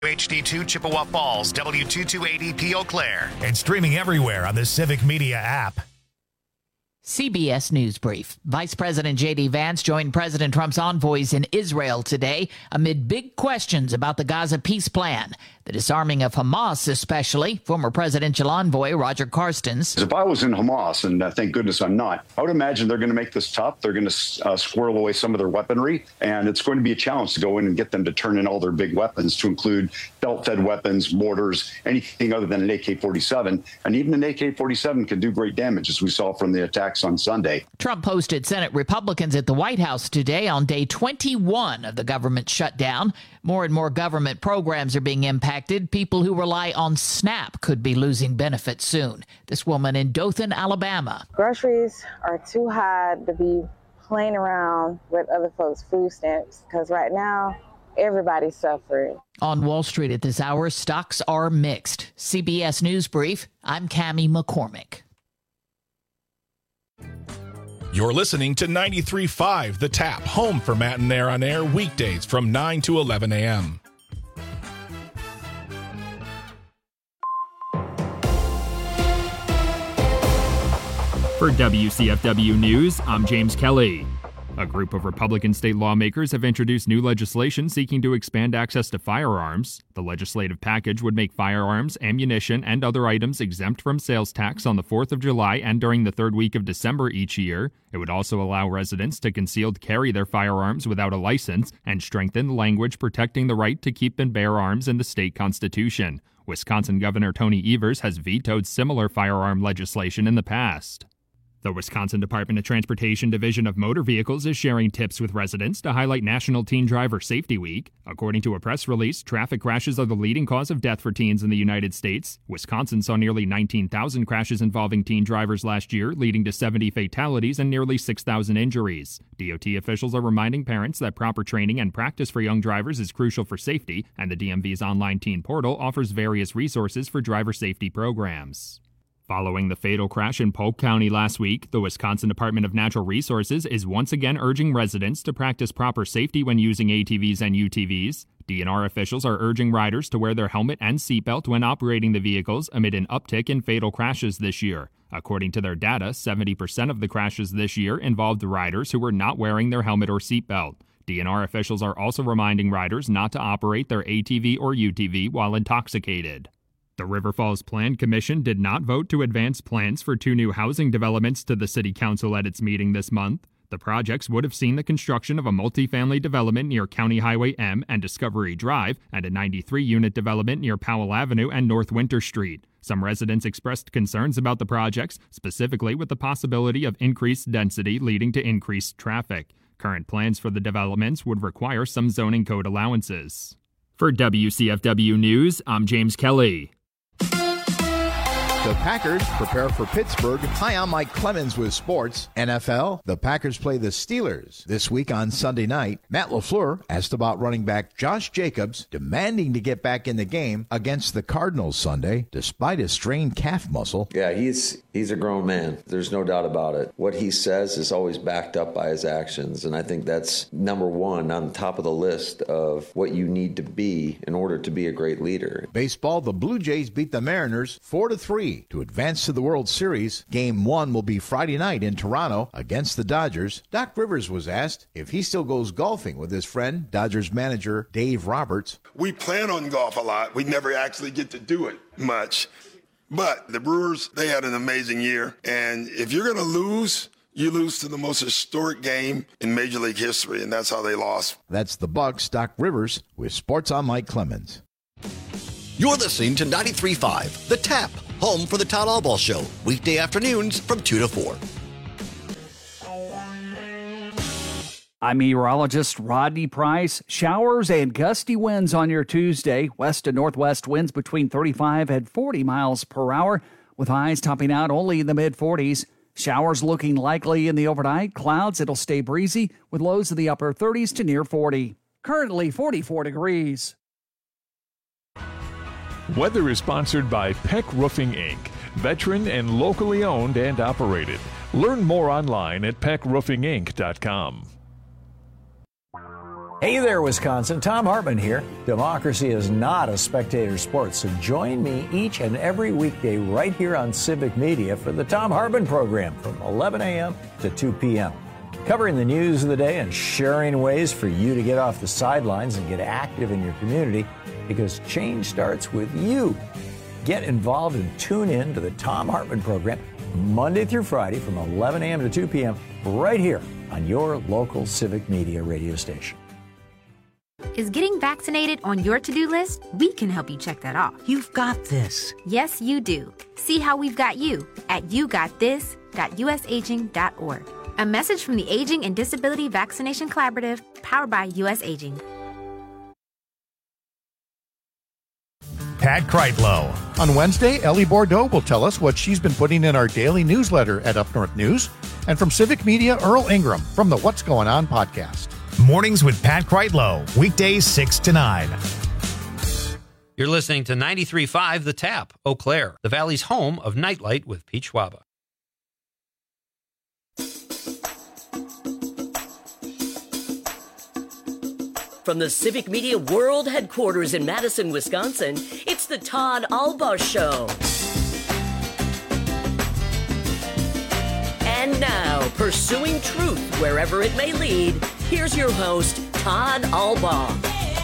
HD2 Chippewa Falls, W228EP Eau Claire, and streaming everywhere on the Civic Media app. CBS News Brief. Vice President J.D. Vance joined President Trump's envoys in Israel today amid big questions about the Gaza peace plan, the disarming of Hamas especially. Former presidential envoy Roger Carstens. If I was in Hamas, and thank goodness I'm not, I would imagine they're going to make this tough. They're going to squirrel away some of their weaponry, and it's going to be a challenge to go in and get them to turn in all their big weapons, to include belt-fed weapons, mortars, anything other than an AK-47. And even an AK-47 can do great damage, as we saw from the attacks on Sunday. Trump hosted Senate Republicans at the White House today on day 21 of the government shutdown. More and more government programs are being impacted. People who rely on SNAP could be losing benefits soon. This woman in Dothan, Alabama. Groceries are too high to be playing around with other folks' food stamps, because right now, everybody's suffering. On Wall Street at this hour, stocks are mixed. CBS News Brief, I'm Cammie McCormick. You're listening to 93.5 The Tap, home for Matt and Nair on air weekdays from 9 to 11 a.m. For WCFW News, I'm James Kelly. A group of Republican state lawmakers have introduced new legislation seeking to expand access to firearms. The legislative package would make firearms, ammunition, and other items exempt from sales tax on the 4th of July and during the third week of December each year. It would also allow residents to concealed carry their firearms without a license and strengthen the language protecting the right to keep and bear arms in the state constitution. Wisconsin Governor Tony Evers has vetoed similar firearm legislation in the past. The Wisconsin Department of Transportation Division of Motor Vehicles is sharing tips with residents to highlight National Teen Driver Safety Week. According to a press release, traffic crashes are the leading cause of death for teens in the United States. Wisconsin saw nearly 19,000 crashes involving teen drivers last year, leading to 70 fatalities and nearly 6,000 injuries. DOT officials are reminding parents that proper training and practice for young drivers is crucial for safety, and the DMV's online teen portal offers various resources for driver safety programs. Following the fatal crash in Polk County last week, the Wisconsin Department of Natural Resources is once again urging residents to practice proper safety when using ATVs and UTVs. DNR officials are urging riders to wear their helmet and seatbelt when operating the vehicles amid an uptick in fatal crashes this year. According to their data, 70% of the crashes this year involved riders who were not wearing their helmet or seatbelt. DNR officials are also reminding riders not to operate their ATV or UTV while intoxicated. The River Falls Plan Commission did not vote to advance plans for 2 new housing developments to the City Council at its meeting this month. The projects would have seen the construction of a multifamily development near County Highway M and Discovery Drive and a 93-unit development near Powell Avenue and North Winter Street. Some residents expressed concerns about the projects, specifically with the possibility of increased density leading to increased traffic. Current plans for the developments would require some zoning code allowances. For WCFW News, I'm James Kelly. The Packers prepare for Pittsburgh. Hi, I'm Mike Clemens with sports. NFL, the Packers play the Steelers this week on Sunday night. Matt LaFleur asked about running back Josh Jacobs, demanding to get back in the game against the Cardinals Sunday, despite a strained calf muscle. Yeah, he's a grown man. There's no doubt about it. What he says is always backed up by his actions, and I think that's number one on the top of the list of what you need to be in order to be a great leader. Baseball, the Blue Jays beat the Mariners 4-3 to advance to the World Series. Game 1 will be Friday night in Toronto against the Dodgers. Doc Rivers was asked if he still goes golfing with his friend, Dodgers manager Dave Roberts. We plan on golf a lot. We never actually get to do it much. But the Brewers, they had an amazing year. And if you're going to lose, you lose to the most historic game in Major League history, and that's how they lost. That's the Bucks. Doc Rivers with Sports on Mike Clemens. You're listening to 93.5 The Tap, home for the Todd Albaugh Show, weekday afternoons from 2 to 4. I'm meteorologist Rodney Price. Showers and gusty winds on your Tuesday. West to northwest winds between 35 and 40 miles per hour, with highs topping out only in the mid-40s. Showers looking likely in the overnight. Clouds, it'll stay breezy, with lows in the upper 30s to near 40. Currently 44 degrees. Weather is sponsored by Peck Roofing, Inc., veteran and locally owned and operated. Learn more online at peckroofinginc.com. Hey there, Wisconsin. Tom Hartman here. Democracy is not a spectator sport, so join me each and every weekday right here on Civic Media for the Tom Hartman program from 11 a.m. to 2 p.m. Covering the news of the day and sharing ways for you to get off the sidelines and get active in your community, because change starts with you. Get involved and tune in to the Tom Hartman program Monday through Friday from 11 a.m. to 2 p.m. right here on your local Civic Media radio station. Is getting vaccinated on your to-do list? We can help you check that off. You've got this. Yes, you do. See how we've got you at yougotthis.usaging.org. A message from the Aging and Disability Vaccination Collaborative, powered by U.S. Aging. Pat Kreitlow. On Wednesday, Ellie Bordeaux will tell us what she's been putting in our daily newsletter at Up North News. And from Civic Media, Earl Ingram from the What's Going On podcast. Mornings with Pat Kreitlow, weekdays 6 to 9. You're listening to 93.5 The Tap, Eau Claire, the Valley's home of Nightlight with Pete Schwaba. From the Civic Media World Headquarters in Madison, Wisconsin, it's the Todd Albaugh Show. And now, pursuing truth wherever it may lead, here's your host, Todd Albaugh.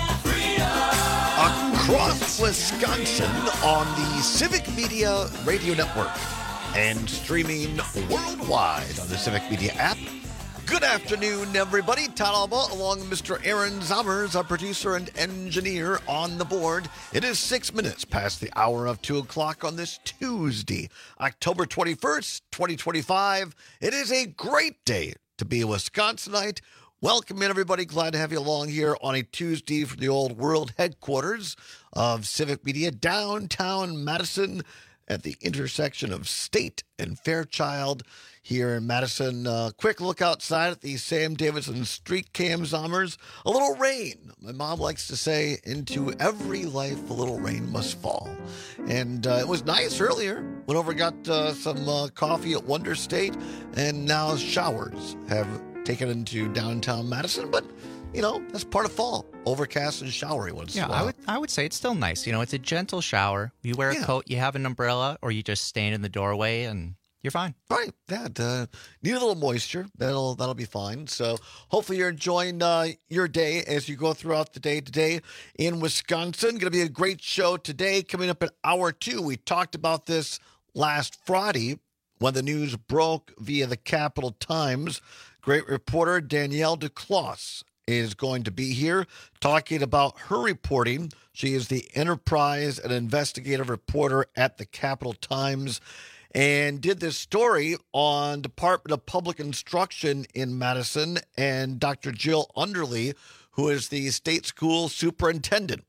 Across Wisconsin on the Civic Media Radio Network and streaming worldwide on the Civic Media app. Good afternoon, everybody. Todd Albaugh along with Mr. Aaron Zommers, our producer and engineer on the board. It is 6 minutes past the hour of 2 o'clock on this Tuesday, October 21st, 2025. It is a great day to be a Wisconsinite. Welcome in, everybody. Glad to have you along here on a Tuesday from the old world headquarters of Civic Media, downtown Madison at the intersection of State and Fairchild here in Madison. Quick look outside at the Sam Davidson Street Cam Zommers. A little rain. My mom likes to say, into every life a little rain must fall. And it was nice earlier. Went over and got some coffee at Wonder State, and now showers have taken into downtown Madison, but you know, that's part of fall. Overcast and showery once in a while. I would say it's still nice. You know, it's a gentle shower. You wear a coat, you have an umbrella, or you just stand in the doorway and you're fine. Right. Yeah. Need a little moisture. That'll be fine. So hopefully you're enjoying your day as you go throughout the day today in Wisconsin. Going to be a great show today. Coming up at hour 2. We talked about this last Friday when the news broke via the Capital Times. Great reporter Danielle Duclos is going to be here talking about her reporting. She is the enterprise and investigative reporter at the Capital Times and did this story on Department of Public Instruction in Madison and Dr. Jill Underly, who is the state school superintendent.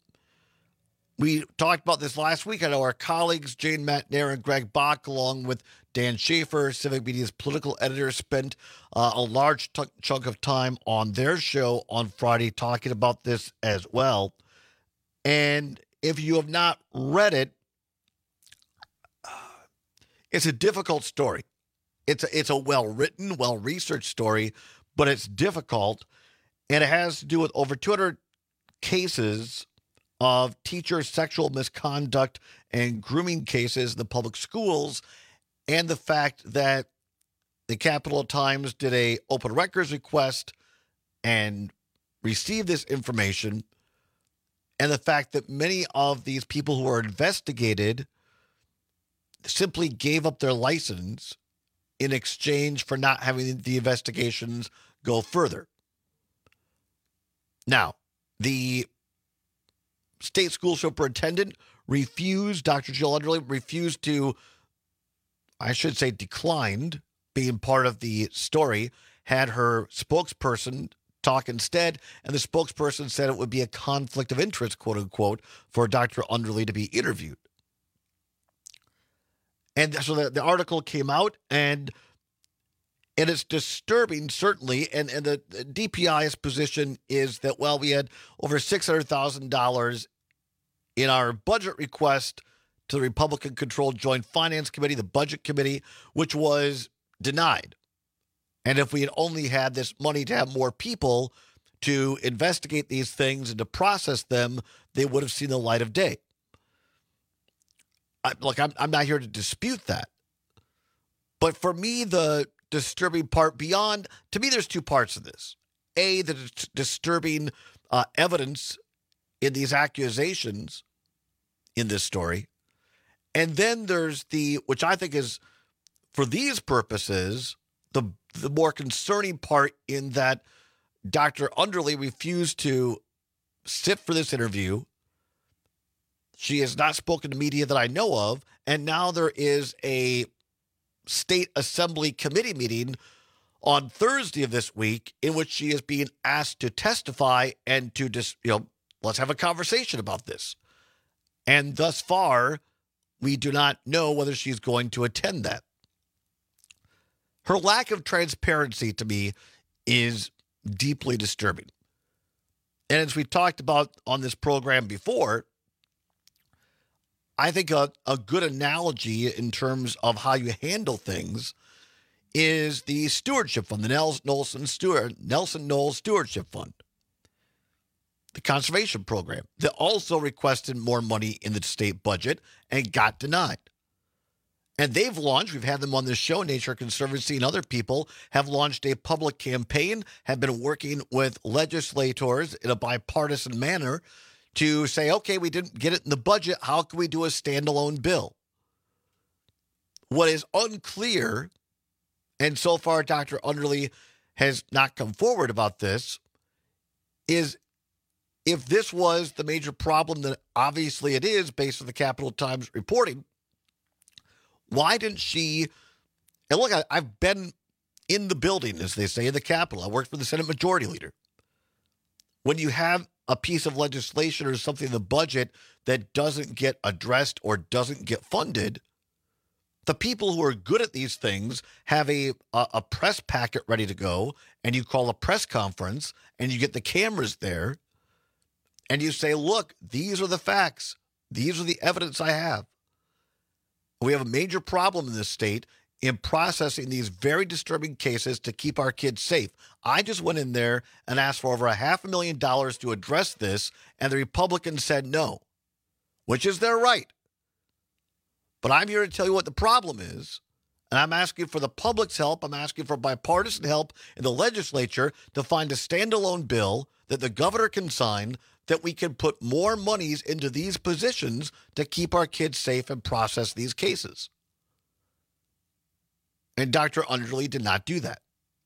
We talked about this last week. I know our colleagues, Jane Matnair and Greg Bach, along with Dan Schaefer, Civic Media's political editor, spent a large chunk of time on their show on Friday talking about this as well. And if you have not read it, it's a difficult story. It's a well-written, well-researched story, but it's difficult. And it has to do with over 200 cases of teacher sexual misconduct and grooming cases in the public schools, and the fact that the Capital Times did a open records request and received this information, and the fact that many of these people who were investigated simply gave up their license in exchange for not having the investigations go further. Now, the state school superintendent refused, Dr. Jill Underly refused to, I should say declined being part of the story, had her spokesperson talk instead, and the spokesperson said it would be a conflict of interest, quote unquote, for Dr. Underly to be interviewed. And so the article came out, and it's disturbing, certainly, and the DPI's position is that, well, we had over $600,000 in our budget request to the Republican-controlled Joint Finance Committee, the Budget Committee, which was denied. And if we had only had this money to have more people, to investigate these things and to process them, they would have seen the light of day. I'm not here to dispute that. But for me, the disturbing part to me, there's two parts of this. A, the disturbing evidence in these accusations in this story. And then there's which I think is, for these purposes, the more concerning part, in that Dr. Underly refused to sit for this interview. She has not spoken to media that I know of. And now there is a State Assembly committee meeting on Thursday of this week in which she is being asked to testify and to let's have a conversation about this. And thus far, we do not know whether she's going to attend that. Her lack of transparency to me is deeply disturbing. And as we talked about on this program before, I think a good analogy in terms of how you handle things is the stewardship fund, the Nelson Knowles Stewardship Fund, the conservation program that also requested more money in the state budget and got denied. And they've launched, we've had them on this show, Nature Conservancy and other people have launched a public campaign, have been working with legislators in a bipartisan manner to say, okay, we didn't get it in the budget. How can we do a standalone bill? What is unclear, and so far Dr. Underly has not come forward about this, is if this was the major problem that obviously it is based on the Capital Times reporting, why didn't she, and look, I've been in the building, as they say, in the Capitol. I worked for the Senate Majority Leader. When you have a piece of legislation or something in the budget that doesn't get addressed or doesn't get funded, the people who are good at these things have a press packet ready to go, and you call a press conference, and you get the cameras there, and you say, look, these are the facts. These are the evidence I have. We have a major problem in this state in processing these very disturbing cases to keep our kids safe. I just went in there and asked for over $500,000 to address this, and the Republicans said no, which is their right. But I'm here to tell you what the problem is, and I'm asking for the public's help. I'm asking for bipartisan help in the legislature to find a standalone bill that the governor can sign, that we can put more monies into these positions to keep our kids safe and process these cases. And Dr. Underly did not do that.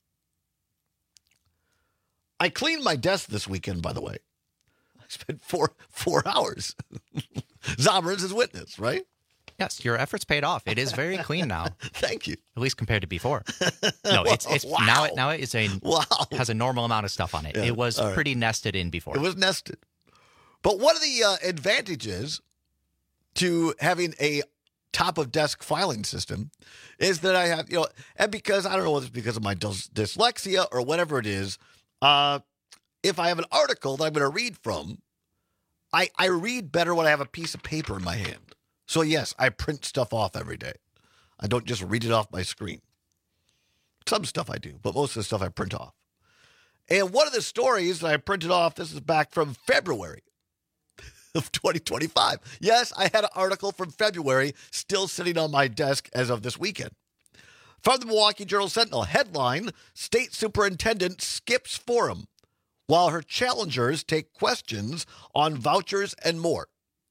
I cleaned my desk this weekend, by the way. I spent four hours. Zomer's his witness, right? Yes, your efforts paid off. It is very clean now. Thank you. At least compared to before. No, it's wow. now it is has a normal amount of stuff on it. Yeah, it was pretty nested in before. It was nested. But one of the advantages to having a top-of-desk filing system is that I have, and because, I don't know whether it's because of my dyslexia or whatever it is, if I have an article that I'm going to read from, I read better when I have a piece of paper in my hand. So, yes, I print stuff off every day. I don't just read it off my screen. Some stuff I do, but most of the stuff I print off. And one of the stories that I printed off, this is back from February of 2025. Yes, I had an article from February still sitting on my desk as of this weekend. From the Milwaukee Journal-Sentinel, headline, State Superintendent skips forum while her challengers take questions on vouchers and more.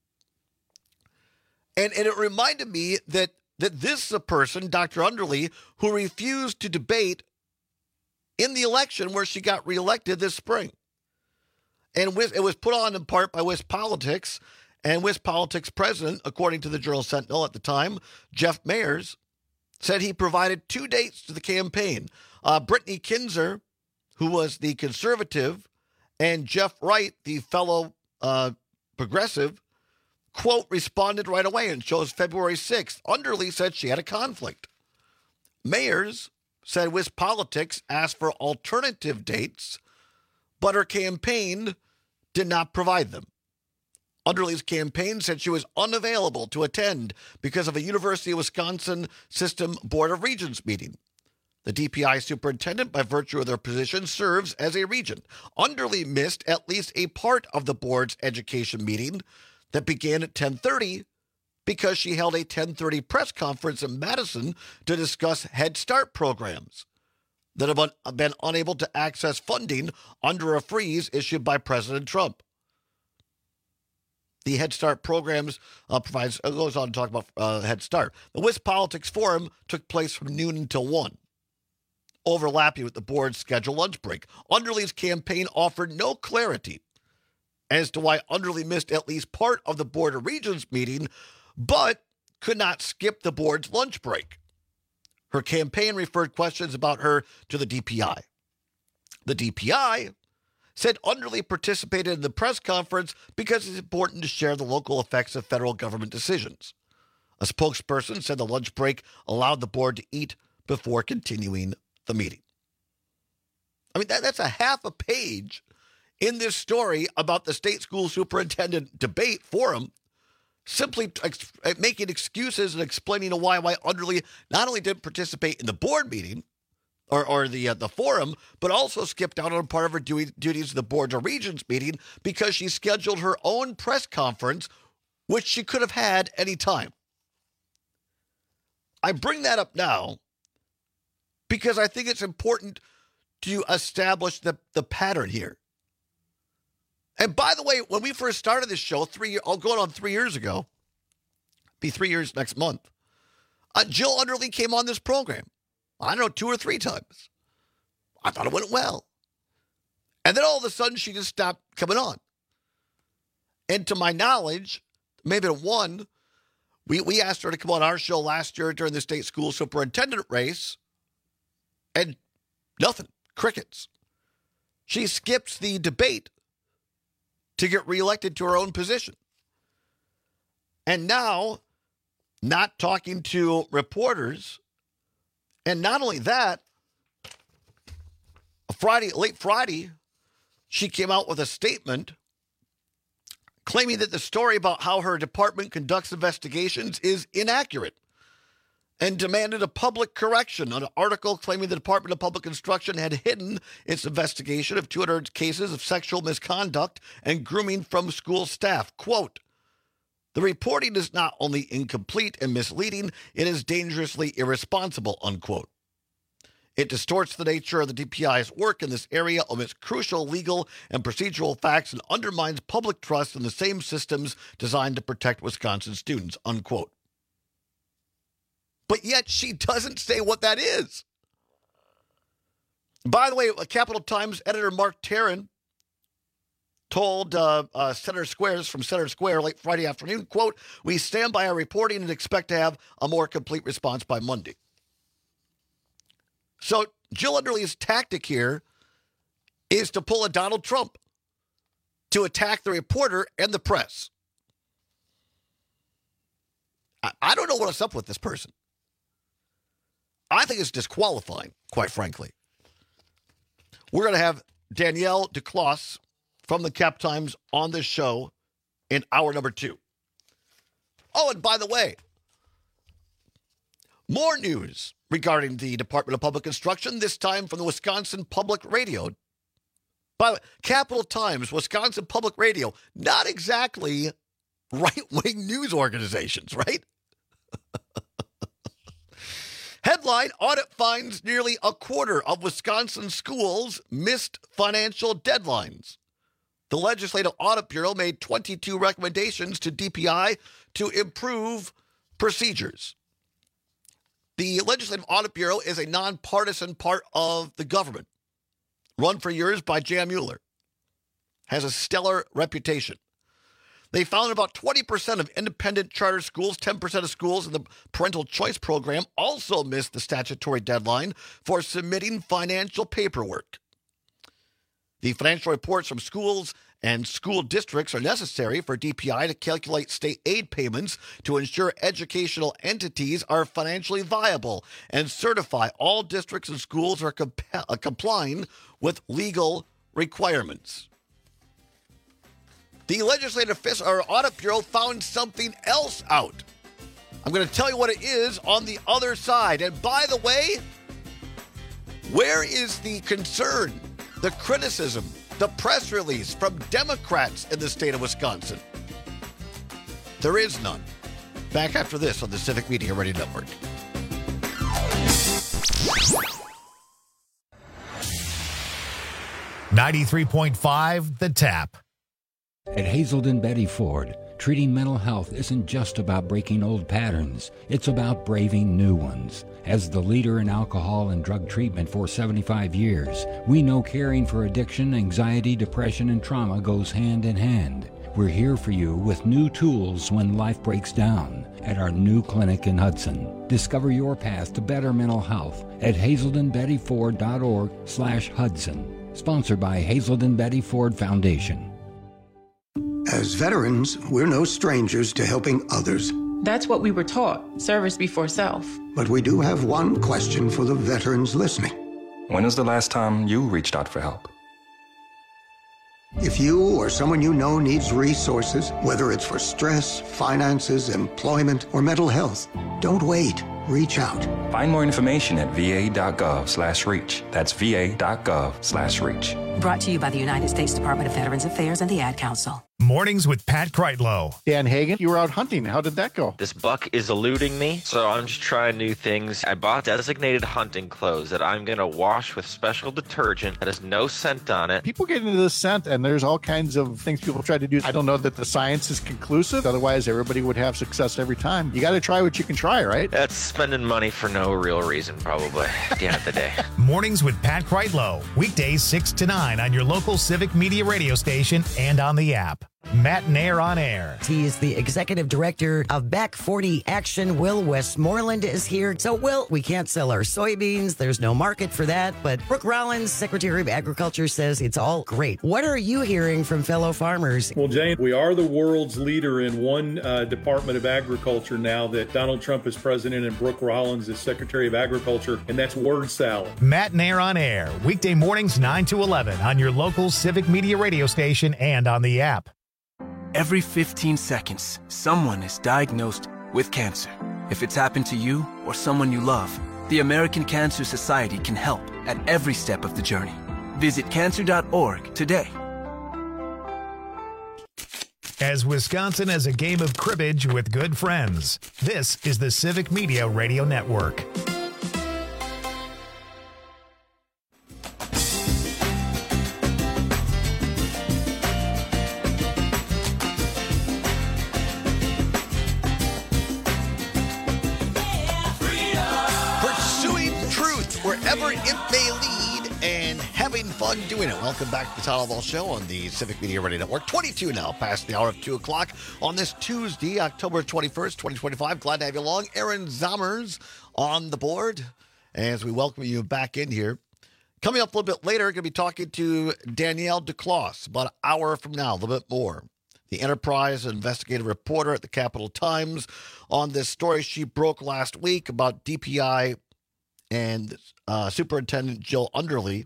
And it reminded me that this is a person, Dr. Underly, who refused to debate in the election where she got reelected this spring. And it was put on in part by WisPolitics, and WisPolitics president, according to the Journal-Sentinel at the time, Jeff Mayers, said he provided 2 dates to the campaign. Brittany Kinzer, who was the conservative, and Jeff Wright, the fellow progressive, quote, responded right away and chose February 6th. Underly said she had a conflict. Mayers said WisPolitics asked for alternative dates, but her campaign did not provide them. Underly's campaign said she was unavailable to attend because of a University of Wisconsin System Board of Regents meeting. The DPI superintendent, by virtue of their position, serves as a regent. Underly missed at least a part of the board's education meeting that began at 10:30 because she held a 10:30 press conference in Madison to discuss Head Start programs that have been unable to access funding under a freeze issued by President Trump. The Head Start programs goes on to talk about Head Start. The WIS Politics Forum took place from noon until 1, overlapping with the board's scheduled lunch break. Underly's campaign offered no clarity as to why Underly missed at least part of the Board of Regents meeting, but could not skip the board's lunch break. Her campaign referred questions about her to the DPI. The DPI said Underly participated in the press conference because it's important to share the local effects of federal government decisions. A spokesperson said the lunch break allowed the board to eat before continuing the meeting. I mean, that's a half a page in this story about the state school superintendent debate forum, simply making excuses and explaining why Underly not only didn't participate in the board meeting or the forum, but also skipped out on part of her duties at the Board of Regents meeting because she scheduled her own press conference, which she could have had any time. I bring that up now because I think it's important to establish the pattern here. And by the way, when we first started this show, going on 3 years ago, be 3 years next month, Jill Underly came on this program. I don't know, 2 or 3 times. I thought it went well. And then all of a sudden, she just stopped coming on. And to my knowledge, maybe at 1, we asked her to come on our show last year during the state school superintendent race, and nothing, crickets. She skips the debate to get reelected to her own position. And now, not talking to reporters. And not only that, late Friday, she came out with a statement claiming that the story about how her department conducts investigations is inaccurate and demanded a public correction on an article claiming the Department of Public Instruction had hidden its investigation of 200 cases of sexual misconduct and grooming from school staff. Quote, "The reporting is not only incomplete and misleading, it is dangerously irresponsible," unquote. It distorts the nature of the DPI's work in this area, omits crucial legal and procedural facts, and undermines public trust in the same systems designed to protect Wisconsin students, unquote. But yet she doesn't say what that is. By the way, Capital Times editor Mark Taryn told Senator Squares from Senator Square late Friday afternoon, quote, "We stand by our reporting and expect to have a more complete response by Monday." So Jill Underly's tactic here is to pull a Donald Trump, to attack the reporter and the press. I don't know what's up with this person. I think it's disqualifying, quite frankly. We're going to have Danielle DeCloss from the Cap Times on this show in hour number 2. Oh, and by the way, more news regarding the Department of Public Instruction, this time from the Wisconsin Public Radio. By the way, Capital Times, Wisconsin Public Radio, not exactly right-wing news organizations, right? Headline, audit finds nearly a quarter of Wisconsin schools missed financial deadlines. The Legislative Audit Bureau made 22 recommendations to DPI to improve procedures. The Legislative Audit Bureau is a nonpartisan part of the government, run for years by Jan Mueller, has a stellar reputation. They found about 20% of independent charter schools, 10% of schools in the parental choice program also missed the statutory deadline for submitting financial paperwork. The financial reports from schools and school districts are necessary for DPI to calculate state aid payments to ensure educational entities are financially viable and certify all districts and schools are complying with legal requirements. The Legislative Audit Bureau found something else out. I'm going to tell you what it is on the other side. And by the way, Where is the concern, the criticism, the press release from Democrats in the state of Wisconsin? There is none. Back after this on the Civic Media Radio Network. .5 The Tap. At Hazelden Betty Ford, treating mental health isn't just about breaking old patterns. It's about braving new ones. As the leader in alcohol and drug treatment for 75 years, we know caring for addiction, anxiety, depression, and trauma goes hand in hand. We're here for you with new tools when life breaks down at our new clinic in Hudson. Discover your path to better mental health at hazeldenbettyford.org/Hudson. Sponsored by Hazelden Betty Ford Foundation. As veterans, we're no strangers to helping others. That's what we were taught, service before self. But we do have one question for the veterans listening. When was the last time you reached out for help? If you or someone you know needs resources, whether it's for stress, finances, employment, or mental health, don't wait. Reach out. Find more information at va.gov/reach. That's va.gov/reach. Brought to you by the United States Department of Veterans Affairs and the Ad Council. Mornings with Pat Kreitlow. Dan Hagan, you were out hunting. How did that go? This buck is eluding me, so I'm just trying new things. I bought designated hunting clothes that I'm going to wash with special detergent that has no scent on it. People get into this scent, and there's all kinds of things people try to do. I don't know that the science is conclusive. Otherwise, everybody would have success every time. You got to try what you can try, right? That's spending money for no real reason, probably, at the end of the day. Mornings with Pat Kreitlow. Weekdays 6 to 9 on your local Civic Media radio station and on the app. Matt Nair on air. He is the executive director of Back 40 Action. Will Westmoreland is here. So, Will, we can't sell our soybeans. There's no market for that. But Brooke Rollins, Secretary of Agriculture, says it's all great. What are you hearing from fellow farmers? Well, Jane, we are the world's leader in one Department of Agriculture now that Donald Trump is president and Brooke Rollins is Secretary of Agriculture, and that's word salad. Matt Nair on air. Weekday mornings 9 to 11 on your local Civic Media radio station and on the app. Every 15 seconds, someone is diagnosed with cancer. If it's happened to you or someone you love, the American Cancer Society can help at every step of the journey. Visit cancer.org today. As Wisconsin has a game of cribbage with good friends, this is the Civic Media Radio Network. Wherever it may lead and having fun doing it. Welcome back to the Todd Ball Show on the Civic Media Radio Network. 22 now, past the hour of 2 o'clock on this Tuesday, October 21st, 2025. Glad to have you along. Aaron Zommers on the board as we welcome you back in here. Coming up a little bit later, going to be talking to Danielle DeCloss about an hour from now, a little bit more. The Enterprise investigative reporter at the Capital Times on this story she broke last week about DPI and Superintendent Jill Underly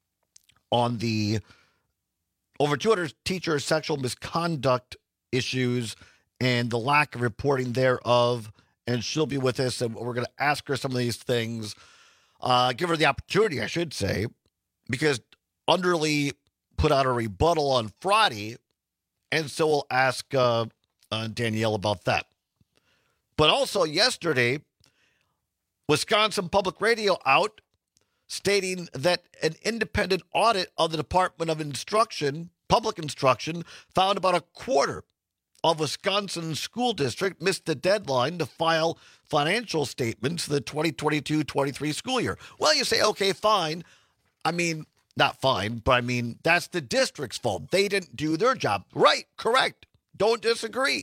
on the over 200 teacher sexual misconduct issues and the lack of reporting thereof. And she'll be with us, and we're going to ask her some of these things. Give her the opportunity, I should say, because Underly put out a rebuttal on Friday, and so we'll ask Danielle about that. But also yesterday, Wisconsin Public Radio out stating that an independent audit of the Department of Instruction, public instruction, found about a quarter of Wisconsin school district missed the deadline to file financial statements for the 2022-23 school year. Well, you say, okay, fine. I mean, not fine, but I mean, that's the district's fault. They didn't do their job. Right, correct. Don't disagree.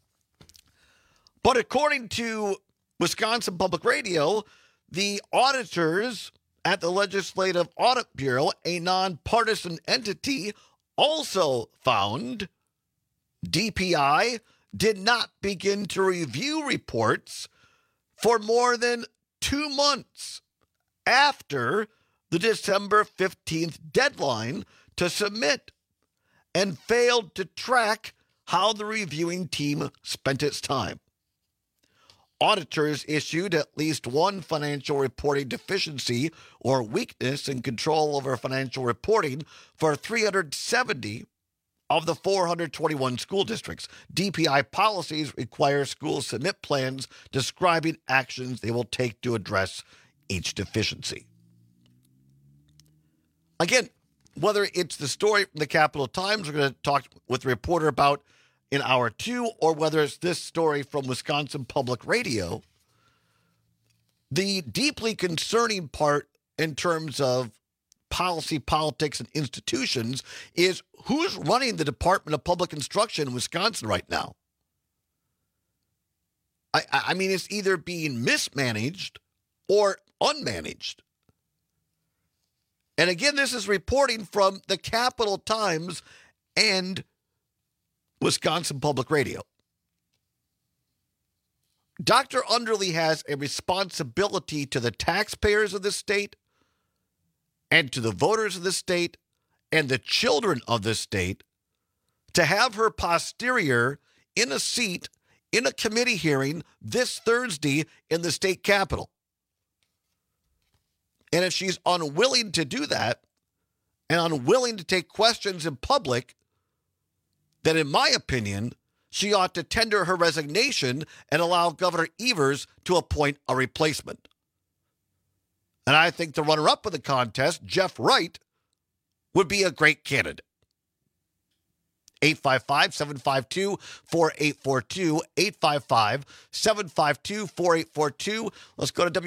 But according to Wisconsin Public Radio, the auditors at the Legislative Audit Bureau, a nonpartisan entity, also found DPI did not begin to review reports for more than 2 months after the December 15th deadline to submit, and failed to track how the reviewing team spent its time. auditors issued at least one financial reporting deficiency or weakness in control over financial reporting for 370 of the 421 school districts. DPI policies require schools submit plans describing actions they will take to address each deficiency. Again, whether it's the story from the Capital Times we're going to talk with the reporter about in hour 2, or whether it's this story from Wisconsin Public Radio, the deeply concerning part in terms of policy, politics, and institutions is who's running the Department of Public Instruction in Wisconsin right now. I mean, it's either being mismanaged or unmanaged. And again, this is reporting from the Capital Times and Wisconsin Public Radio. Dr. Underly has a responsibility to the taxpayers of this state and to the voters of this state and the children of this state to have her posterior in a seat in a committee hearing this Thursday in the state capitol. And if she's unwilling to do that and unwilling to take questions in public, then in my opinion, she ought to tender her resignation and allow Governor Evers to appoint a replacement. And I think the runner-up of the contest, Jeff Wright, would be a great candidate. 855-752-4842, 855-752-4842. Let's go to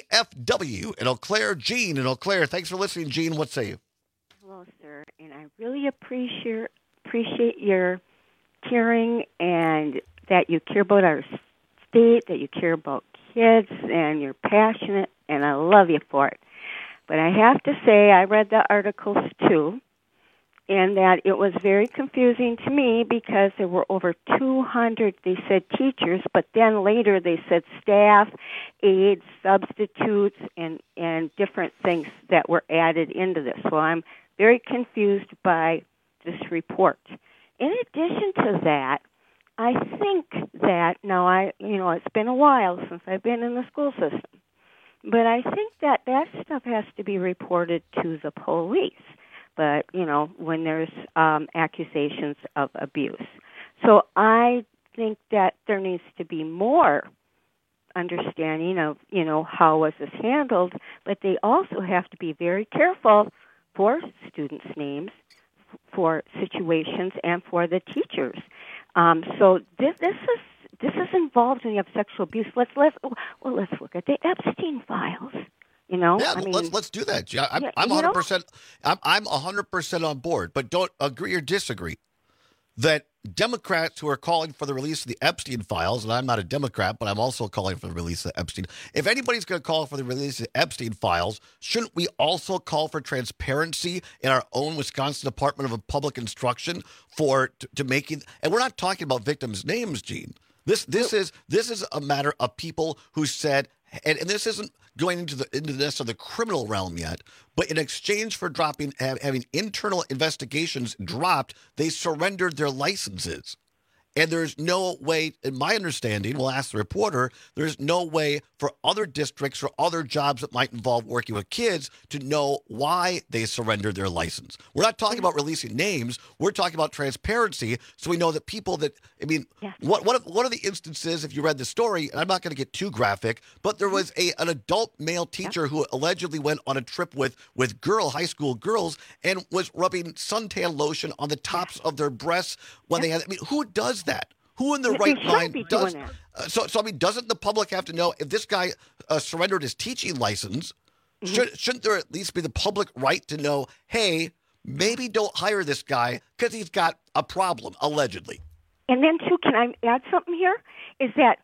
WCFW in Eau Claire. Gene in Eau Claire. Thanks for listening, Gene. What say you? Hello, sir. And I really appreciate your caring and that you care about our state, that you care about kids, and you're passionate, and I love you for it. But I have to say, I read the articles too, and that it was very confusing to me because there were over 200, they said teachers, but then later they said staff, aides, substitutes, and different things that were added into this. So I'm very confused by this report. In addition to that, I think that now it's been a while since I've been in the school system, but I think that stuff has to be reported to the police. But when there's accusations of abuse, so I think that there needs to be more understanding of how was this handled. But they also have to be very careful for students' names, for situations, and for the teachers. So this is involved when you have sexual abuse. Let's look at the Epstein files. Let's do that. I'm 100%. I'm 100% on board, but don't agree or disagree that Democrats who are calling for the release of the Epstein files, and I'm not a Democrat, but I'm also calling for the release of Epstein. If anybody's going to call for the release of the Epstein files, shouldn't we also call for transparency in our own Wisconsin Department of Public Instruction to making? And we're not talking about victims' names, Gene. This is a matter of people who said, and this isn't going into this of the criminal realm yet, but in exchange for having internal investigations dropped, they surrendered their licenses. And there's no way, in my understanding, we'll ask the reporter, there's no way for other districts or other jobs that might involve working with kids to know why they surrendered their license. We're not talking about releasing names. We're talking about transparency so we know that people that, what are the instances, if you read the story, and I'm not going to get too graphic, but there was an adult male teacher who allegedly went on a trip with high school girls and was rubbing suntan lotion on the tops of their breasts when they had, who does that? Who in their right mind does that? So doesn't the public have to know if this guy surrendered his teaching license? Shouldn't there at least be the public right to know, hey, maybe don't hire this guy because he's got a problem, allegedly? And then, too, can I add something here? Is that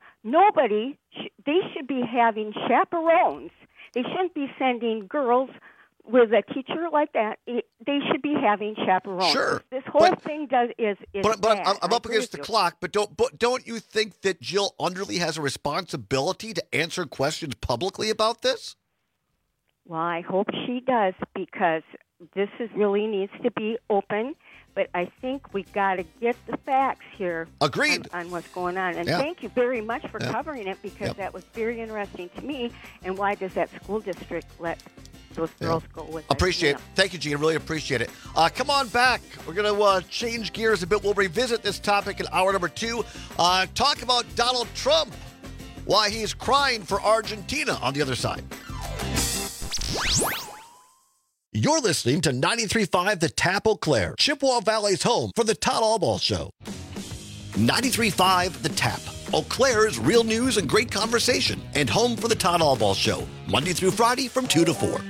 they should be having chaperones. They shouldn't be sending girls with a teacher like that. They should be having chaperones. Sure. This whole thing is But bad. I'm up against the clock. But don't you think that Jill Underly has a responsibility to answer questions publicly about this? Well, I hope she does, because this really needs to be open. But I think we got to get the facts here. Agreed. On what's going on. And Yeah. thank you very much for Yeah. covering it, because Yep. that was very interesting to me. And why does that school district let those girls go with it? Appreciate it. Thank you, Gene. Really appreciate it. Come on back. We're going to change gears a bit. We'll revisit this topic in hour number 2. Talk about Donald Trump, why he's crying for Argentina on the other side. You're listening to 93.5 The Tap Eau Claire, Chippewa Valley's home for the Todd Albaugh Show. 93.5 The Tap, Eau Claire's real news and great conversation, and home for the Todd Albaugh Show, Monday through Friday from 2 to 4.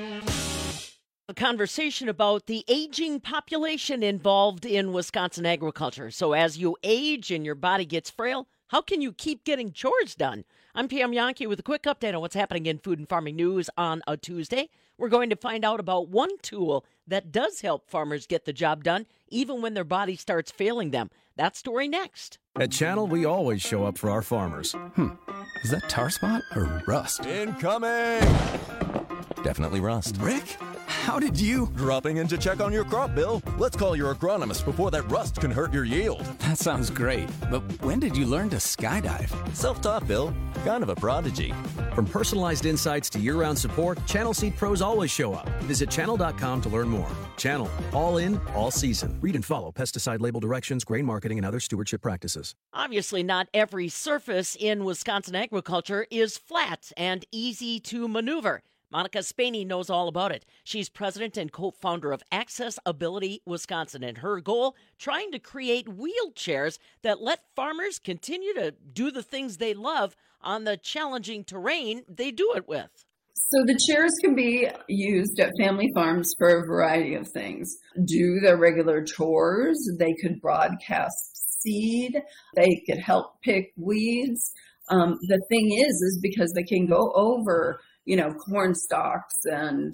A conversation about the aging population involved in Wisconsin agriculture. So as you age and your body gets frail, how can you keep getting chores done? I'm Pam Yankee with a quick update on what's happening in food and farming news on a Tuesday. We're going to find out about one tool that does help farmers get the job done, even when their body starts failing them. That story next. At Channel, we always show up for our farmers. Is that tar spot or rust? Incoming! Definitely rust. Rick, how did you? Dropping in to check on your crop, Bill. Let's call your agronomist before that rust can hurt your yield. That sounds great, but when did you learn to skydive? Self-taught, Bill. Kind of a prodigy. From personalized insights to year-round support, Channel Seed Pros always show up. Visit channel.com to learn more. Channel, all in, all season. Read and follow pesticide label directions, grain marketing, and other stewardship practices. Obviously, not every surface in Wisconsin agriculture is flat and easy to maneuver. Monica Spaney knows all about it. She's president and co-founder of Accessibility Wisconsin, and her goal, trying to create wheelchairs that let farmers continue to do the things they love on the challenging terrain they do it with. So the chairs can be used at family farms for a variety of things. Do their regular chores. They could broadcast seed. They could help pick weeds. The thing is because they can go over, corn stalks and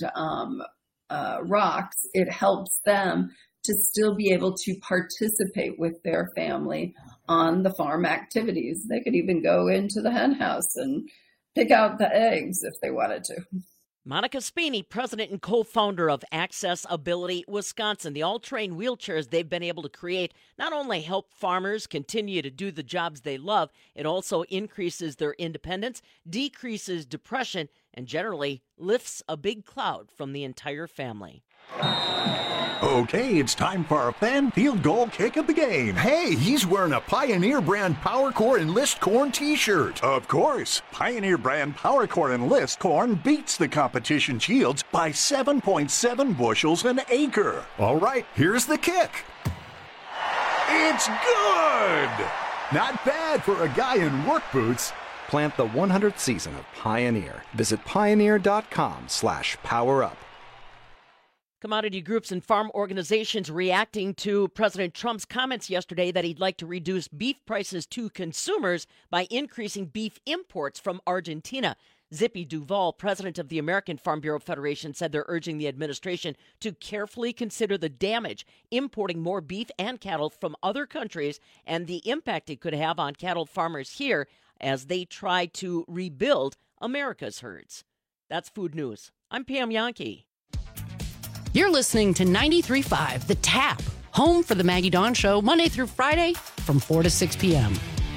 rocks, it helps them to still be able to participate with their family on the farm activities. They could even go into the hen house and pick out the eggs if they wanted to. Monica Spaney, president and co-founder of Accessibility Wisconsin. The all-terrain wheelchairs they've been able to create not only help farmers continue to do the jobs they love, it also increases their independence, decreases depression, and generally lifts a big cloud from the entire family. Okay, it's time for our fan field goal kick of the game. Hey, he's wearing a Pioneer brand PowerCore Enlist Corn t-shirt. Of course, Pioneer brand PowerCore Enlist Corn beats the competition's yields by 7.7 bushels an acre. All right, here's the kick. It's good! Not bad for a guy in work boots. Plant the 100th season of Pioneer. Visit pioneer.com/powerup. Commodity groups and farm organizations reacting to President Trump's comments yesterday that he'd like to reduce beef prices to consumers by increasing beef imports from Argentina. Zippy Duval, president of the American Farm Bureau Federation, said they're urging the administration to carefully consider the damage importing more beef and cattle from other countries and the impact it could have on cattle farmers here as they try to rebuild America's herds. That's Food News. I'm Pam Yankee. You're listening to 93.5 The Tap, home for the Maggie Dawn Show, Monday through Friday from 4 to 6 p.m.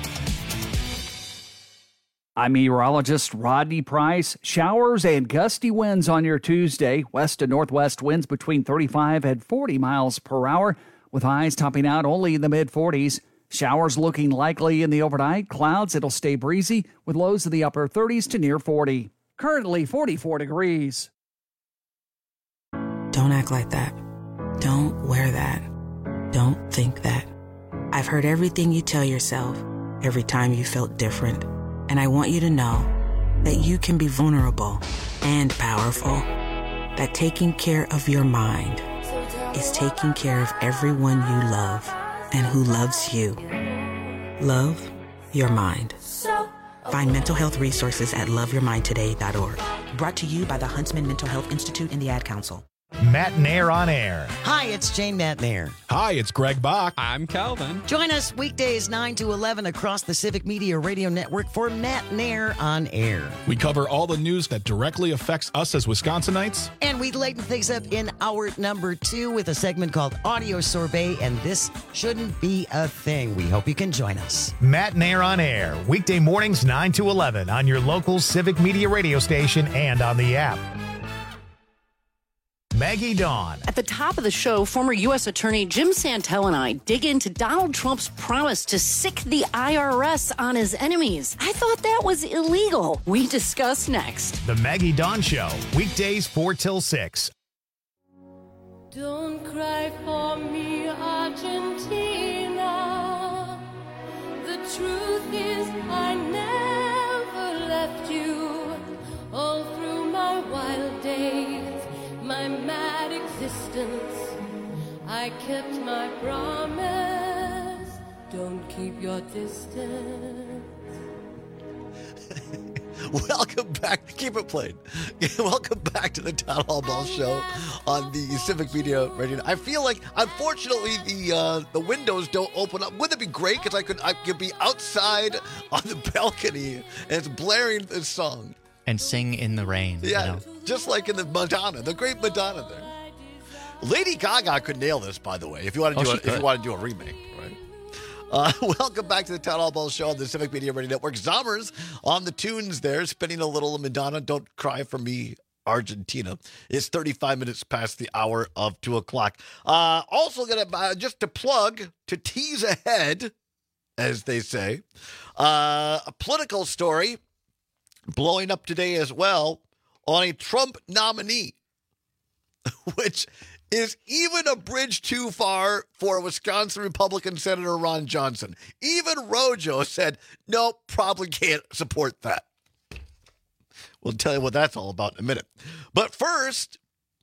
I'm meteorologist Rodney Price. Showers and gusty winds on your Tuesday. West to northwest winds between 35 and 40 miles per hour, with highs topping out only in the mid-40s. Showers looking likely in the overnight. Clouds, it'll stay breezy, with lows in the upper 30s to near 40. Currently 44 degrees. Don't act like that. Don't wear that. Don't think that. I've heard everything you tell yourself every time you felt different. And I want you to know that you can be vulnerable and powerful. That taking care of your mind is taking care of everyone you love and who loves you. Love your mind. Find mental health resources at loveyourmindtoday.org. Brought to you by the Huntsman Mental Health Institute and the Ad Council. Matt Nair on Air. Hi, it's Jane Matt Nair. Hi, it's Greg Bach. I'm Calvin. Join us weekdays 9 to 11 across the Civic Media Radio Network for Matt Nair on Air. We cover all the news that directly affects us as Wisconsinites. And we lighten things up in hour number 2 with a segment called Audio Sorbet, and this shouldn't be a thing. We hope you can join us. Matt Nair on Air, weekday mornings 9 to 11 on your local Civic Media radio station and on the app. Maggie Dawn. At the top of the show, former U.S. Attorney Jim Santel and I dig into Donald Trump's promise to sick the IRS on his enemies. I thought that was illegal. We discuss next. The Maggie Dawn Show, weekdays 4 till 6. Don't cry for me, Argentina. The truth is I never left you. All through my wild days, my mad existence, I kept my promise. Don't keep your distance. Welcome back. Keep it playing. Welcome back to the Town Hall Ball Show on the Civic Media Radio. I feel like, unfortunately, the windows don't open up. Wouldn't it be great? Because I could be outside on the balcony and it's blaring this song. And sing in the rain. Yeah, you know? Just like in the Madonna, the great Madonna there. Lady Gaga could nail this, by the way, if you want to do a remake, right? Welcome back to the Town Hall Ball Show on the Civic Media Radio Network. Zommers on the tunes there, spinning a little Madonna. Don't cry for me, Argentina. It's 35 minutes past the hour of 2 o'clock. Also, just to plug, to tease ahead, as they say, a political story blowing up today as well on a Trump nominee, which is even a bridge too far for Wisconsin Republican Senator Ron Johnson. Even Rojo said, nope, probably can't support that. We'll tell you what that's all about in a minute. But first,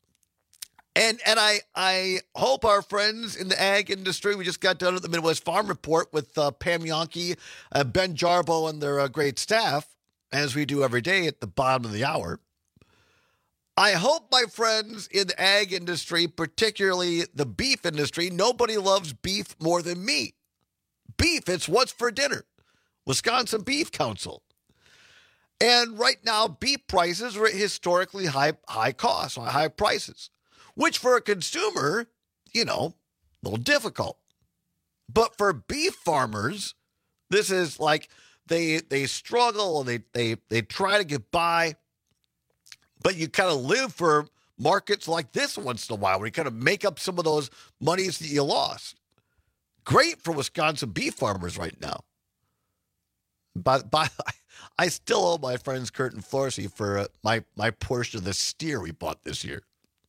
and I hope our friends in the ag industry, we just got done at the Midwest Farm Report with Pam Yonke, Ben Jarbo, and their great staff, as we do every day at the bottom of the hour. I hope my friends in the ag industry, particularly the beef industry, nobody loves beef more than me. Beef, it's what's for dinner. Wisconsin Beef Council. And right now, beef prices are at historically high costs, high prices, which for a consumer, a little difficult. But for beef farmers, this is like, They struggle and they try to get by, but you kind of live for markets like this once in a while where you kind of make up some of those monies that you lost. Great for Wisconsin beef farmers right now. But I still owe my friends Kurt and Florsey for my portion of the steer we bought this year.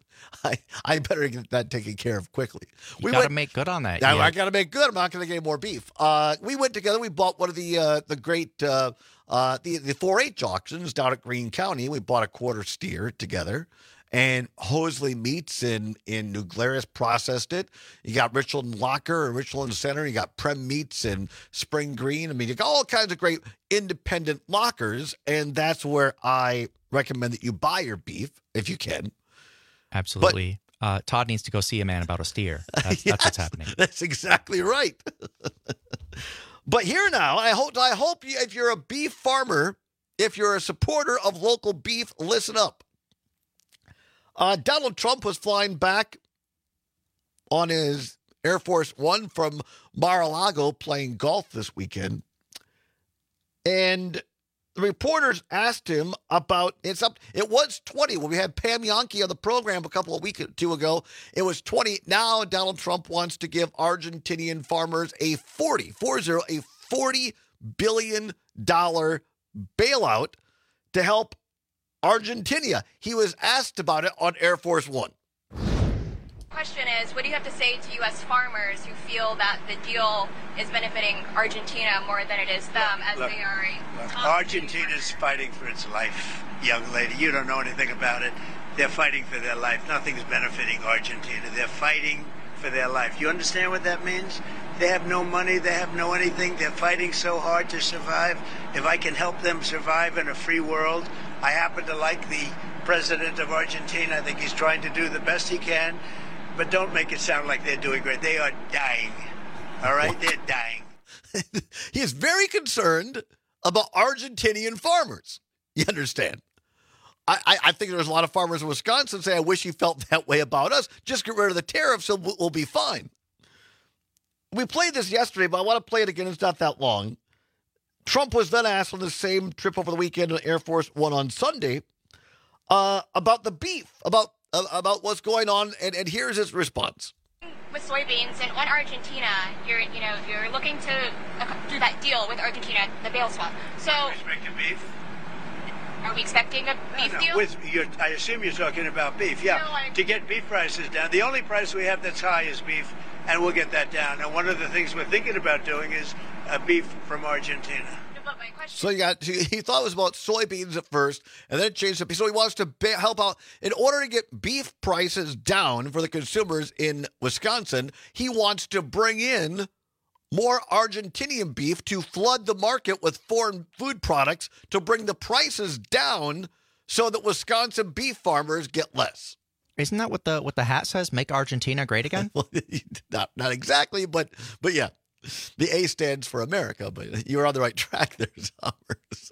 I better get that taken care of quickly. You got to make good on that. I got to make good. I'm not going to get any more beef. We went together. We bought one of the great the 4-H auctions down at Greene County. We bought a quarter steer together, and Hosley Meats in New Glarus processed it. You got Richland Locker and Richland Center. You got Prem Meats in Spring Green. I mean, you got all kinds of great independent lockers, and that's where I recommend that you buy your beef if you can. Absolutely. But Todd needs to go see a man about a steer. That's what's happening. That's exactly right. But here now, I hope you, if you're a beef farmer, if you're a supporter of local beef, listen up. Donald Trump was flying back on his Air Force One from Mar-a-Lago playing golf this weekend. And the reporters asked him about it was 20 when we had Pam Yonke on the program a couple of weeks or two ago. It was 20. Now Donald Trump wants to give Argentinian farmers a $40 billion bailout to help Argentina. He was asked about it on Air Force One. Question is, what do you have to say to U.S. farmers who feel that the deal is benefiting Argentina more than it is them, they are Argentina's fighting for its life, young lady. You don't know anything about it. They're fighting for their life. Nothing's benefiting Argentina. They're fighting for their life. You understand what that means? They have no money. They have no anything. They're fighting so hard to survive. If I can help them survive in a free world, I happen to like the president of Argentina. I think he's trying to do the best he can, but don't make it sound like they're doing great. They are dying. All right? They're dying. He is very concerned about Argentinian farmers. You understand? I think there's a lot of farmers in Wisconsin say, I wish he felt that way about us. Just get rid of the tariffs and we'll be fine. We played this yesterday, but I want to play it again. It's not that long. Trump was then asked on the same trip over the weekend on Air Force One on Sunday about the beef, about what's going on, and here's his response. With soybeans and on Argentina, you're looking to do that deal with Argentina, the bail swap. So, beef? Are we expecting a beef deal? I assume you're talking about beef, yeah. No, to get beef prices down. The only price we have that's high is beef, and we'll get that down. And one of the things we're thinking about doing is beef from Argentina. So he thought it was about soybeans at first, and then it changed up. So he wants to help out. In order to get beef prices down for the consumers in Wisconsin, he wants to bring in more Argentinian beef to flood the market with foreign food products to bring the prices down so that Wisconsin beef farmers get less. Isn't that what the hat says? Make Argentina great again? Not exactly, but yeah. The A stands for America, but you're on the right track there, Summers.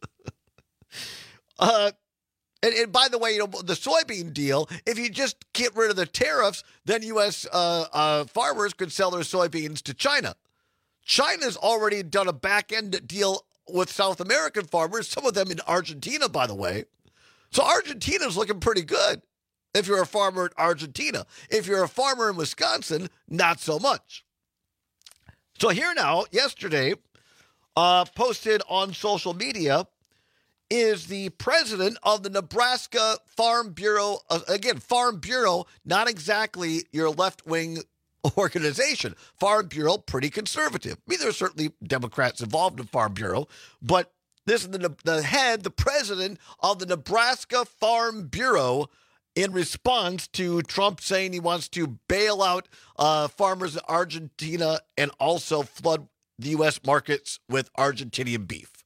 And by the way, the soybean deal, if you just get rid of the tariffs, then U.S. farmers could sell their soybeans to China. China's already done a back-end deal with South American farmers, some of them in Argentina, by the way. So Argentina's looking pretty good if you're a farmer in Argentina. If you're a farmer in Wisconsin, not so much. So here now, yesterday, posted on social media, is the president of the Nebraska Farm Bureau. Again, Farm Bureau, not exactly your left-wing organization. Farm Bureau, pretty conservative. I mean, there are certainly Democrats involved in Farm Bureau, but this is the president of the Nebraska Farm Bureau in response to Trump saying he wants to bail out farmers in Argentina and also flood the U.S. markets with Argentinian beef.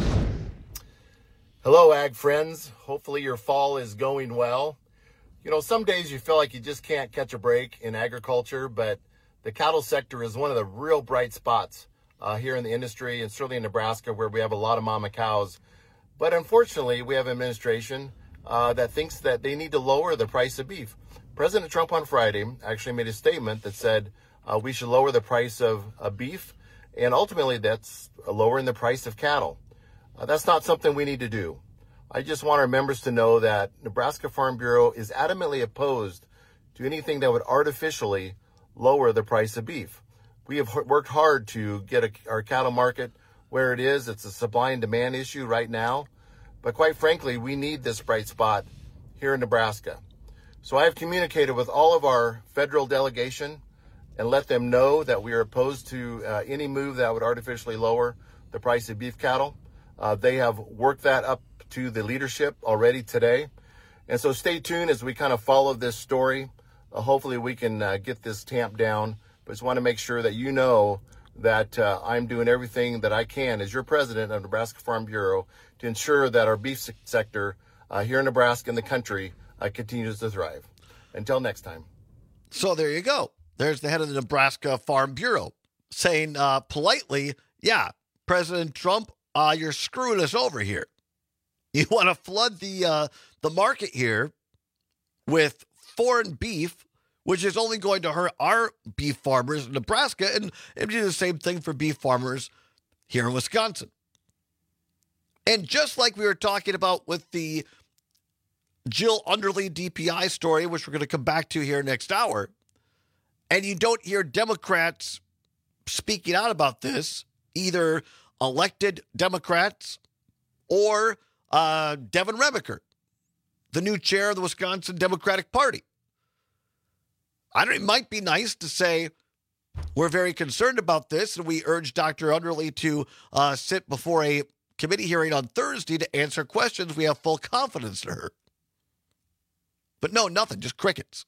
Hello, ag friends. Hopefully your fall is going well. You know, some days you feel like you just can't catch a break in agriculture, but the cattle sector is one of the real bright spots here in the industry, and certainly in Nebraska, where we have a lot of mama cows. But unfortunately, we have an administration that thinks that they need to lower the price of beef. President Trump on Friday actually made a statement that said we should lower the price of beef, and ultimately that's lowering the price of cattle. That's not something we need to do. I just want our members to know that Nebraska Farm Bureau is adamantly opposed to anything that would artificially lower the price of beef. We have worked hard to get our cattle market where it is. It's a supply and demand issue right now. But quite frankly, we need this bright spot here in Nebraska. So I have communicated with all of our federal delegation and let them know that we are opposed to any move that would artificially lower the price of beef cattle. They have worked that up to the leadership already today. And so stay tuned as we kind of follow this story. Hopefully we can get this tamped down. But just want to make sure that you know that I'm doing everything that I can as your president of Nebraska Farm Bureau to ensure that our beef sector here in Nebraska and the country continues to thrive. Until next time. So there you go. There's the head of the Nebraska Farm Bureau saying politely, yeah, President Trump, you're screwing us over here. You want to flood the market here with foreign beef, which is only going to hurt our beef farmers in Nebraska, and do the same thing for beef farmers here in Wisconsin. And just like we were talking about with the Jill Underly DPI story, which we're going to come back to here next hour, and you don't hear Democrats speaking out about this, either elected Democrats or Devin Remiker, the new chair of the Wisconsin Democratic Party. It might be nice to say we're very concerned about this, and we urge Dr. Underly to sit before a committee hearing on Thursday to answer questions. We have full confidence in her. But no, nothing, just crickets.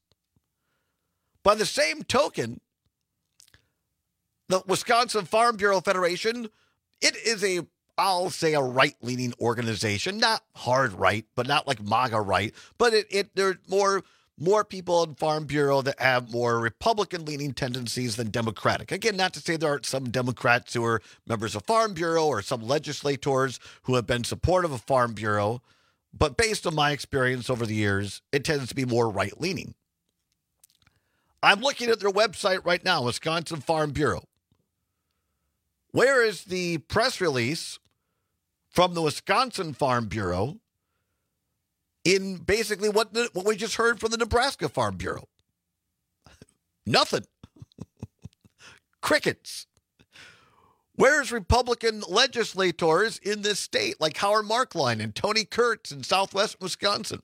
By the same token, the Wisconsin Farm Bureau Federation, it is a I'll say a right-leaning organization, not hard right, but not like MAGA right, but there are more people in Farm Bureau that have more Republican-leaning tendencies than Democratic. Again, not to say there aren't some Democrats who are members of Farm Bureau or some legislators who have been supportive of Farm Bureau, but based on my experience over the years, it tends to be more right-leaning. I'm looking at their website right now, Wisconsin Farm Bureau. Where is the press release from the Wisconsin Farm Bureau in basically what we just heard from the Nebraska Farm Bureau? Nothing. Crickets. Where's Republican legislators in this state like Howard Markline and Tony Kurtz in southwest Wisconsin?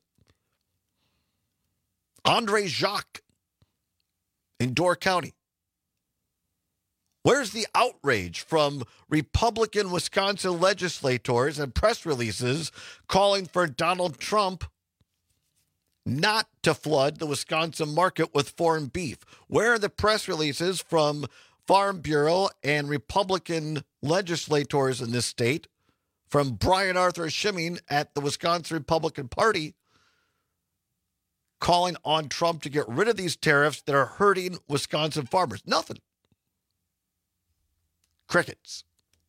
Andre Jacques in Door County. Where's the outrage from Republican Wisconsin legislators and press releases calling for Donald Trump not to flood the Wisconsin market with foreign beef? Where are the press releases from Farm Bureau and Republican legislators in this state, from Brian Arthur Schimming at the Wisconsin Republican Party, calling on Trump to get rid of these tariffs that are hurting Wisconsin farmers? Nothing. Crickets.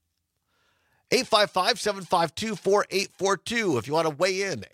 855-752-4842 if you want to weigh in.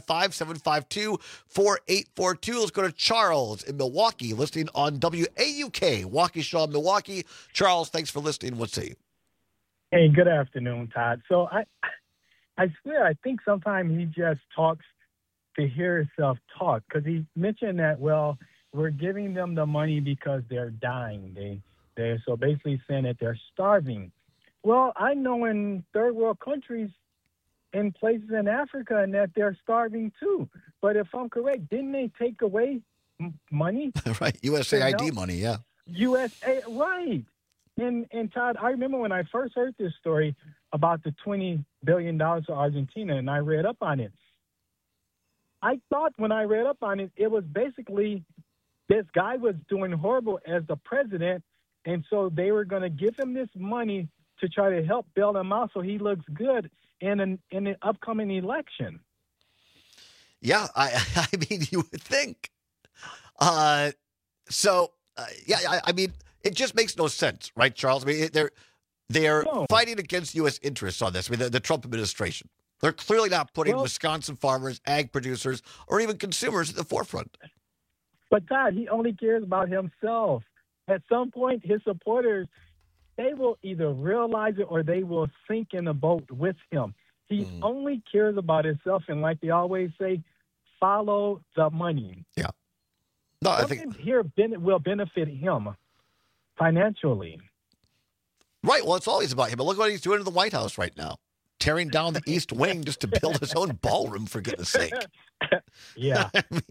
855-752-4842. Let's go to Charles in Milwaukee, listening on WAUK, Waukesha, Milwaukee. Charles, thanks for listening. What's say? Hey, good afternoon, Todd. So I swear, I think sometimes he just talks to hear himself talk, because he mentioned that, well, we're giving them the money because they're dying. They're so basically saying that they're starving. Well, I know in third world countries, in places in Africa, and that they're starving too. But if I'm correct, didn't they take away money? Right, USAID money, yeah. USA, right. And Todd, I remember when I first heard this story about the $20 billion to Argentina, and I read up on it. I thought when I read up on it, it was basically this guy was doing horrible as the president, and so they were going to give him this money to try to help bail him out so he looks good in the upcoming election. Yeah, I mean, you would think. I mean, it just makes no sense, right, Charles? I mean, they're fighting against U.S. interests on this. I mean, the Trump administration. They're clearly not putting Wisconsin farmers, ag producers, or even consumers at the forefront. But, Todd, he only cares about himself. At some point, his supporters, they will either realize it or they will sink in the boat with him. He only cares about himself, and like they always say, follow the money. Yeah. No, I think here will benefit him financially. Right. Well, it's always about him. But look what he's doing in the White House right now. Tearing down the East Wing just to build his own ballroom, for goodness sake. Yeah.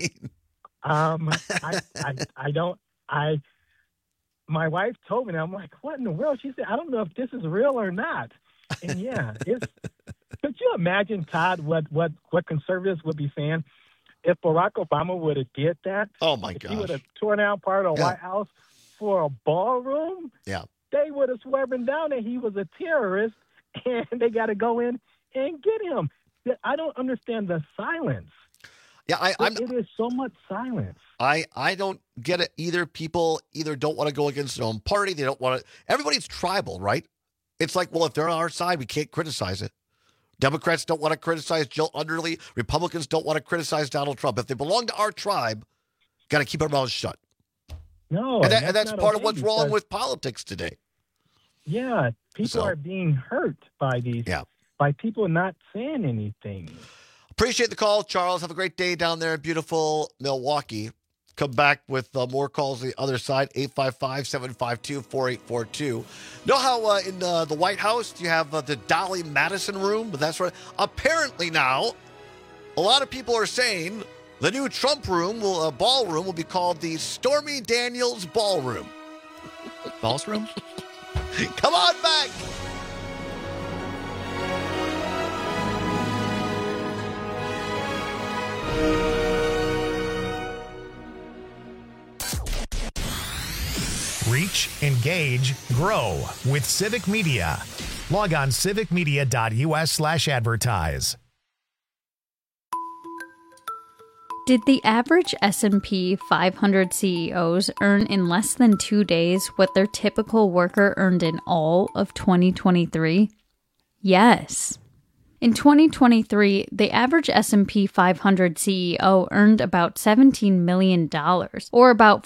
My wife told me that. I'm like, what in the world? She said, I don't know if this is real or not. And yeah, could you imagine, Todd, what conservatives would be saying if Barack Obama would have did that? Oh my gosh. He would have torn down part of the White House for a ballroom. Yeah. They would have swearing down that he was a terrorist, and they got to go in and get him. I don't understand the silence. Yeah, it is so much silence. I don't get it either. People either don't want to go against their own party. They don't want to. Everybody's tribal, right? It's like, well, if they're on our side, we can't criticize it. Democrats don't want to criticize Jill Underly. Republicans don't want to criticize Donald Trump. If they belong to our tribe, got to keep our mouths shut. No, and that's part of what's wrong with politics today. Yeah, people are being hurt by these. Yeah. By people not saying anything. Appreciate the call, Charles. Have a great day down there in beautiful Milwaukee. Come back with more calls on the other side, 855-752-4842. Know how in the White House you have the Dolly Madison room? But that's right. Apparently now, a lot of people are saying the new Trump room, ballroom, will be called the Stormy Daniels Ballroom. Balls room? Come on back. Reach, engage, grow with Civic Media. Log on civicmedia.us/advertise. Did the average S&P 500 CEOs earn in less than 2 days what their typical worker earned in all of 2023? Yes. In 2023, the average S&P 500 CEO earned about $17 million, or about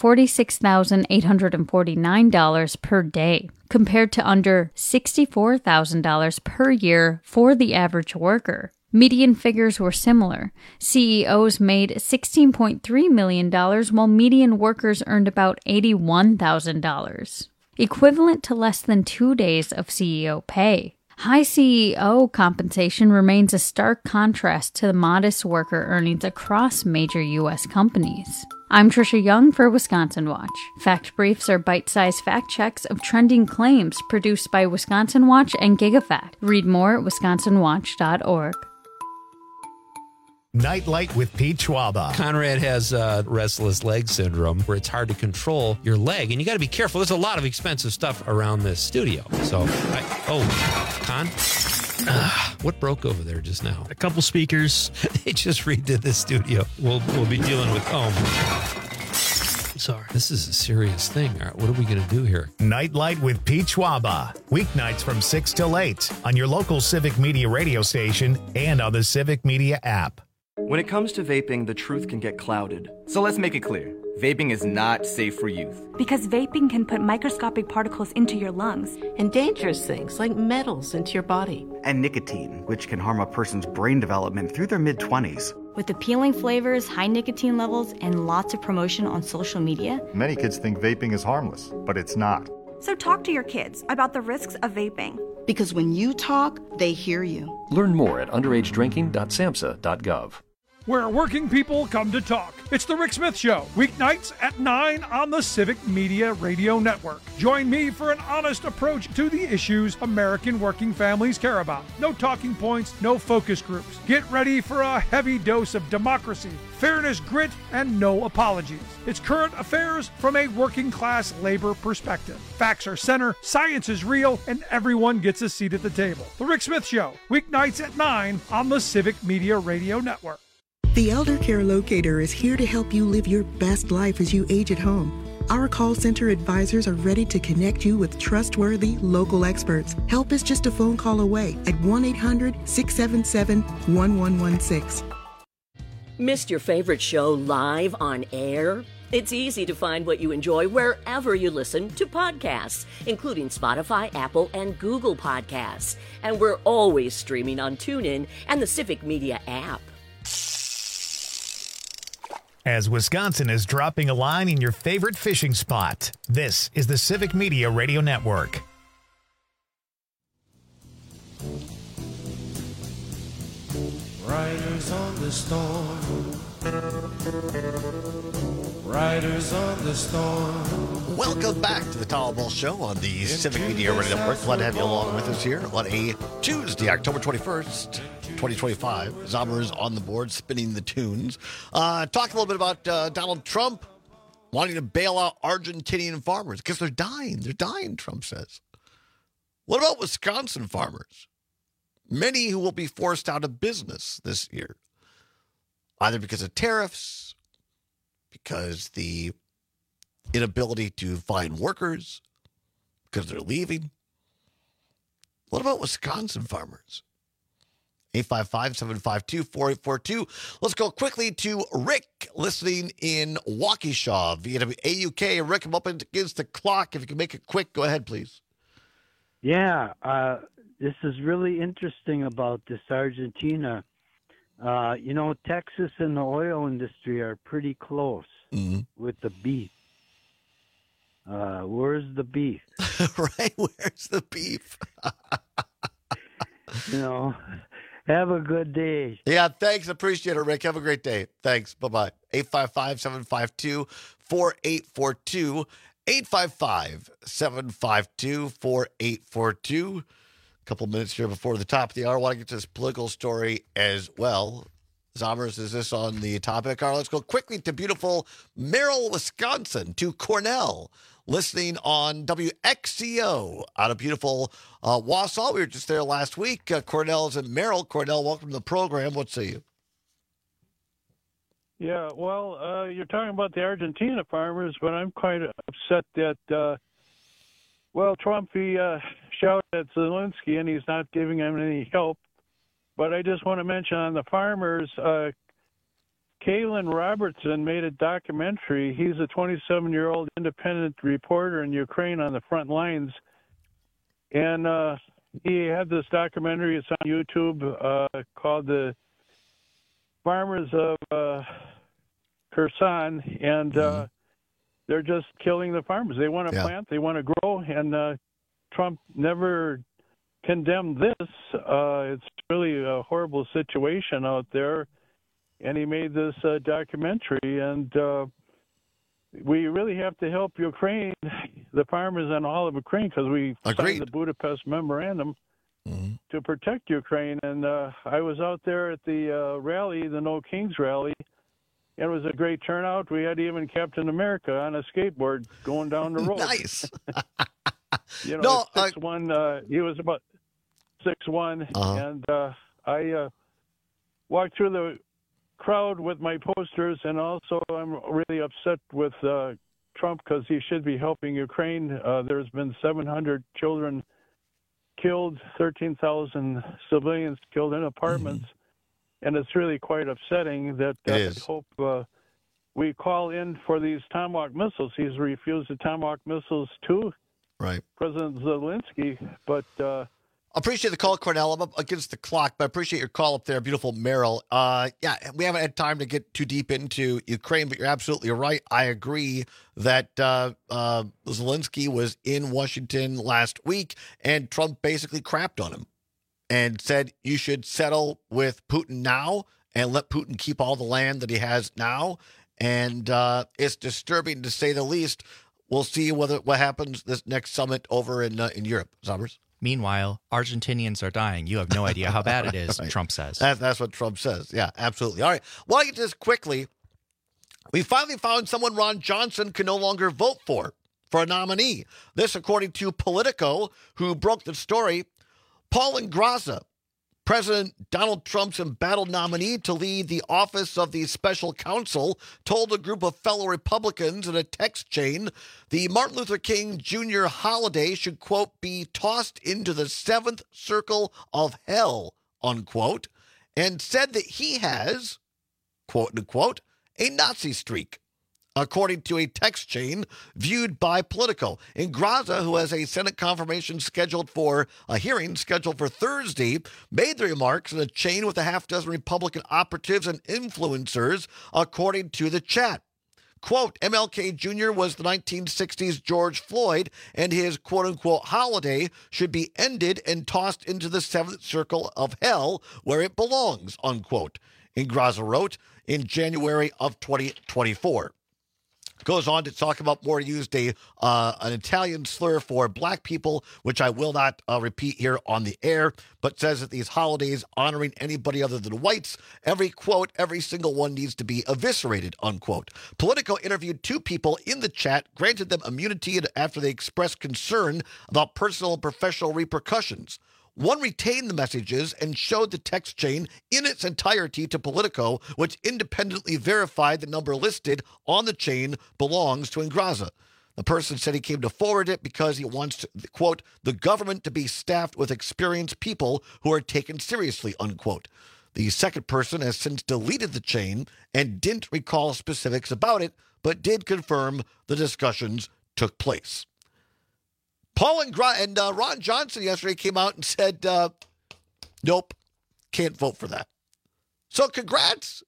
$46,849 per day, compared to under $64,000 per year for the average worker. Median figures were similar. CEOs made $16.3 million, while median workers earned about $81,000, equivalent to less than 2 days of CEO pay. High CEO compensation remains a stark contrast to the modest worker earnings across major U.S. companies. I'm Trisha Young for Wisconsin Watch. Fact Briefs are bite-sized fact checks of trending claims produced by Wisconsin Watch and GigaFact. Read more at wisconsinwatch.org. Nightlight with Pete Schwaba. Conrad has restless leg syndrome where it's hard to control your leg, and you got to be careful. There's a lot of expensive stuff around this studio. So, Con? What broke over there just now? A couple speakers. They just redid the studio. We'll be dealing with Sorry. This is a serious thing. All right, what are we going to do here? Nightlight with Pete Schwaba. Weeknights from 6 till 8 on your local Civic Media radio station and on the Civic Media app. When it comes to vaping, the truth can get clouded. So let's make it clear. Vaping is not safe for youth. Because vaping can put microscopic particles into your lungs. And dangerous things like metals into your body. And nicotine, which can harm a person's brain development through their mid-20s. With appealing flavors, high nicotine levels, and lots of promotion on social media. Many kids think vaping is harmless, but it's not. So talk to your kids about the risks of vaping. Because when you talk, they hear you. Learn more at underagedrinking.samhsa.gov. Where working people come to talk. It's The Rick Smith Show, weeknights at 9 on the Civic Media Radio Network. Join me for an honest approach to the issues American working families care about. No talking points, no focus groups. Get ready for a heavy dose of democracy, fairness, grit, and no apologies. It's current affairs from a working class labor perspective. Facts are center, science is real, and everyone gets a seat at the table. The Rick Smith Show, weeknights at 9 on the Civic Media Radio Network. The Elder Care Locator is here to help you live your best life as you age at home. Our call center advisors are ready to connect you with trustworthy local experts. Help is just a phone call away at 1-800-677-1116. Missed your favorite show live on air? It's easy to find what you enjoy wherever you listen to podcasts, including Spotify, Apple, and Google Podcasts. And we're always streaming on TuneIn and the Civic Media app. As Wisconsin is dropping a line in your favorite fishing spot, this is the Civic Media Radio Network. Riders on the storm. Riders on the storm. Welcome back to the Tom Ball Show on the Civic Media Radio Network. Glad to have you along with us here on a Tuesday, October 21st. 2025. Zombers on the board, spinning the tunes. Talk a little bit about Donald Trump wanting to bail out Argentinian farmers because they're dying. They're dying, Trump says. What about Wisconsin farmers? Many who will be forced out of business this year, either because of tariffs, because the inability to find workers, because they're leaving. What about Wisconsin farmers? 855-752-4842. Let's go quickly to Rick, listening in Waukesha via AUK. Rick, I'm up against the clock. If you can make it quick, go ahead, please. Yeah, this is really interesting about this Argentina. Texas and the oil industry are pretty close with the beef. Where's the beef? Right, where's the beef? Have a good day. Yeah, thanks. Appreciate it, Rick. Have a great day. Thanks. Bye-bye. 855-752-4842. 855-752-4842. A couple minutes here before the top of the hour. I want to get to this political story as well. Zombers, is this on the topic? All right, let's go quickly to beautiful Merrill, Wisconsin, to Cornell, listening on WXCO out of beautiful Wausau. We were just there last week. Cornell's in Merrill. Cornell, welcome to the program. What say you? Yeah, well, you're talking about the Argentina farmers, but I'm quite upset that, Trump, he shouted at Zelensky, and he's not giving him any help. But I just want to mention on the farmers, Kaylin Robertson made a documentary. He's a 27-year-old independent reporter in Ukraine on the front lines. And he had this documentary. It's on YouTube called The Farmers of Kherson. And they're just killing the farmers. They want to plant, they want to grow. And Trump never condemned this. It's really a horrible situation out there. And he made this documentary, and we really have to help Ukraine, the farmers and all of Ukraine, because we signed the Budapest Memorandum to protect Ukraine. And I was out there at the rally, the No Kings rally. It was a great turnout. We had even Captain America on a skateboard going down the road. Nice. 6'1", he was about 6'1", and I walked through the crowd with my posters, and also I'm really upset with Trump because he should be helping Ukraine. There's been 700 children killed, 13,000 civilians killed in apartments, and it's really quite upsetting that I hope we call in for these Tomahawk missiles. He's refused the Tomahawk missiles too, President Zelensky, but appreciate the call, Cornell. I'm up against the clock, but I appreciate your call up there. Beautiful Merrill. We haven't had time to get too deep into Ukraine, but you're absolutely right. I agree that Zelensky was in Washington last week, and Trump basically crapped on him and said you should settle with Putin now and let Putin keep all the land that he has now. And it's disturbing to say the least. We'll see what happens this next summit over in Europe. Sommers? Meanwhile, Argentinians are dying. You have no idea how bad it is, Trump says. That's what Trump says. Yeah, absolutely. All right. Well, I get this quickly. We finally found someone Ron Johnson can no longer vote for a nominee. This, according to Politico, who broke the story. Paul Ingrassia, President Donald Trump's embattled nominee to lead the office of the special counsel, told a group of fellow Republicans in a text chain the Martin Luther King Jr. holiday should, quote, be tossed into the seventh circle of hell, unquote, and said that he has, quote unquote, a Nazi streak. According to a text chain viewed by Politico. Ingrassia, who has a Senate confirmation scheduled for a hearing scheduled for Thursday, made the remarks in a chain with a half dozen Republican operatives and influencers, according to the chat. Quote, MLK Jr. was the 1960s George Floyd, and his quote-unquote holiday should be ended and tossed into the seventh circle of hell where it belongs, unquote. Ingrassia wrote in January of 2024. Goes on to talk about more used an Italian slur for black people, which I will not repeat here on the air, but says that these holidays honoring anybody other than whites, every single one needs to be eviscerated, unquote. Politico interviewed two people in the chat, granted them immunity after they expressed concern about personal and professional repercussions. One retained the messages and showed the text chain in its entirety to Politico, which independently verified the number listed on the chain belongs to Ingrassia. The person said he came to forward it because he wants, to, quote, the government to be staffed with experienced people who are taken seriously, unquote. The second person has since deleted the chain and didn't recall specifics about it, but did confirm the discussions took place. Paul and Ron Johnson yesterday came out and said, nope, can't vote for that. So congrats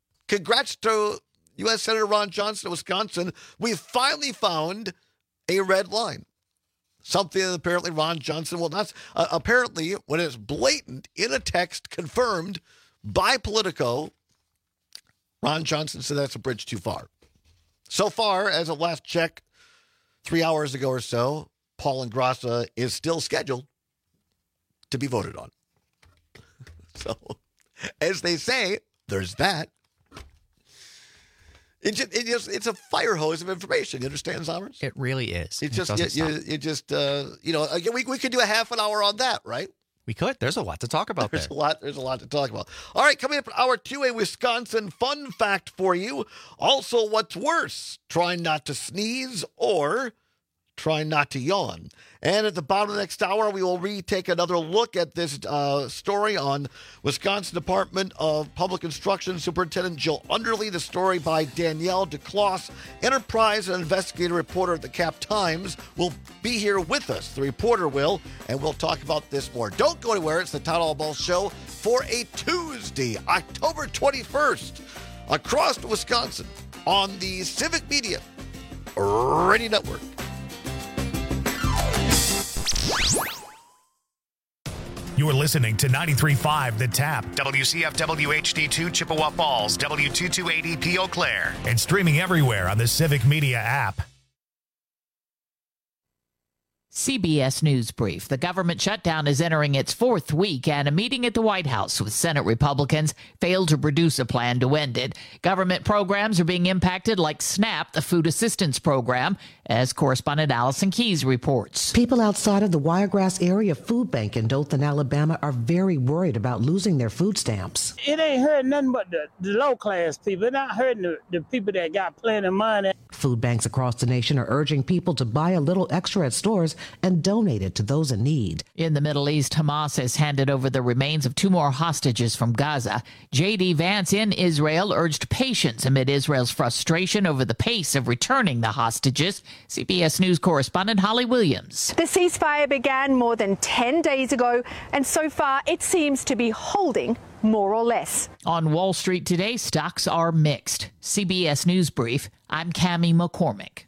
to U.S. Senator Ron Johnson of Wisconsin. We finally found a red line. Something that apparently Ron Johnson will not. Apparently, when it's blatant in a text confirmed by Politico, Ron Johnson said that's a bridge too far. So far, as of last check, 3 hours ago or so, Paul Ingrassia is still scheduled to be voted on. So, as they say, there's that. It's a fire hose of information. You understand, Zommers? It really is. It's just, we could do a half an hour on that, right? We could. There's a lot to talk about There's a lot to talk about. All right, coming up in hour 2, a Wisconsin fun fact for you. Also, what's worse, trying not to sneeze or trying not to yawn. And at the bottom of the next hour, we will retake another look at this story on Wisconsin Department of Public Instruction Superintendent Jill Underly. The story by Danielle DeCloss, Enterprise and investigative reporter at the Cap Times, will be here with us. The reporter will, and we'll talk about this more. Don't go anywhere. It's the Todd Albaugh Show for a Tuesday, October 21st, across Wisconsin on the Civic Media Radio Network. You're listening to 93.5 The Tap, WCFW HD2 Chippewa Falls, W228EP Eau Claire, and streaming everywhere on the Civic Media app. CBS News Brief. The government shutdown is entering its 4th week, and a meeting at the White House with Senate Republicans failed to produce a plan to end it. Government programs are being impacted like SNAP, the food assistance program, as correspondent Allison Keyes reports. People outside of the Wiregrass Area Food Bank in Dothan, Alabama are very worried about losing their food stamps. It ain't hurting nothing but the low-class people. It's not hurting the people that got plenty of money. Food banks across the nation are urging people to buy a little extra at stores and donate it to those in need. In the Middle East, Hamas has handed over the remains of 2 more hostages from Gaza. J.D. Vance in Israel urged patience amid Israel's frustration over the pace of returning the hostages. CBS News correspondent Holly Williams. The ceasefire began more than 10 days ago, and so far it seems to be holding more or less. On Wall Street today, stocks are mixed. CBS News Brief, I'm Cammie McCormick.